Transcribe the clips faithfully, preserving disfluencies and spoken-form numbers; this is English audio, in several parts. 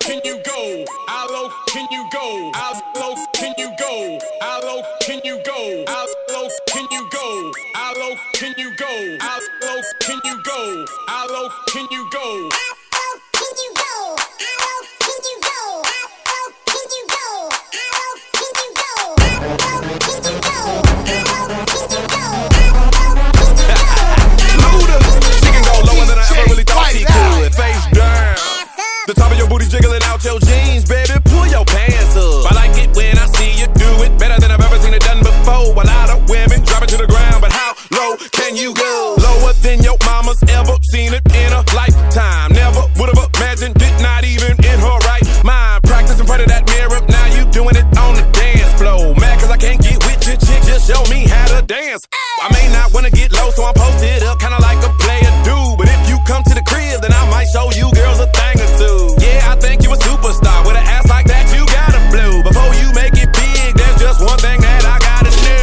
can you go? How low can you go? How low can you go? How low can you go? How low can you go? How low can you go? How low can you go? How low can you go? The top of your booty jiggling out your jeans, baby, pull your pants up. I like it when I see you do it better than I've ever seen it done before. A lot of women drop it to the ground, but how low can you go? Lower than your mama's ever seen it in a lifetime. Never would have imagined it, not even in her right mind. Practice in front of that mirror, now you doing it on the dance floor. Mad cause I can't get with your chick, just show me how to dance. I may not wanna get low, so I'm posted up, kinda like a player do. But if you come to the crib, then I might show you girls a thing or two. Yeah, I think you a superstar. With an ass like that, you gotta blow. Before you make it big, there's just one thing that I gotta do.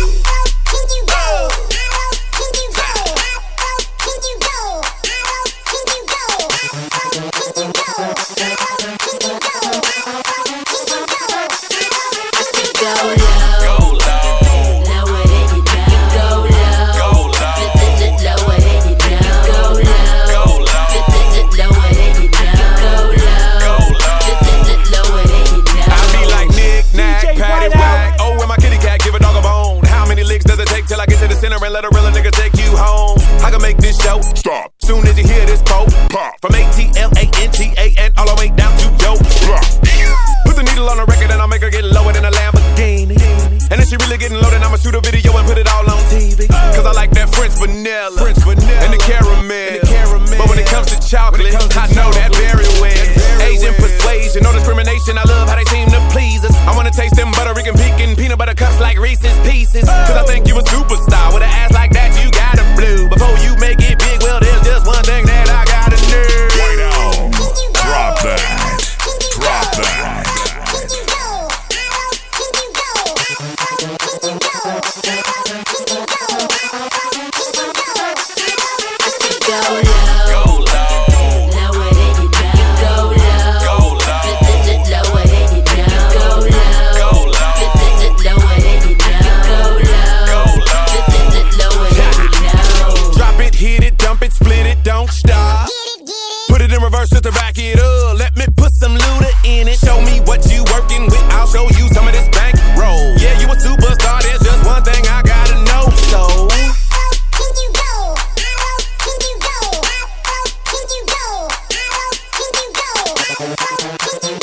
And let a real nigga take you home. I can make this show stop soon as you hear this quote pop. From A T L A N T A and all the way down to yo. Put the needle on the record and I'll make her get lower than a Lamborghini. And if she really getting low, then I'ma shoot a video and put it all on T V. Cause I like that French vanilla, French vanilla and the caramel. And the caramel. But when it comes to chocolate, comes to I know chocolate, that very well. Very Asian well. Persuasion, no discrimination. I love how they seem to please us. I wanna taste them Puerto Rican pecan peanut butter cups like Reese's Pieces. Cause I think you a superstar. With an ass like that, you gotta blue. Before you make it big, well, there's just one thing that I gotta do. Right now, drop that. Drop that. Don't stop. Put it in reverse just to back it up. Let me put some looter in it. Show me what you working with. I'll show you some of this bank roll. Yeah, you a superstar. There's just one thing I gotta know. So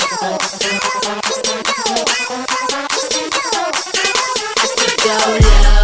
go low.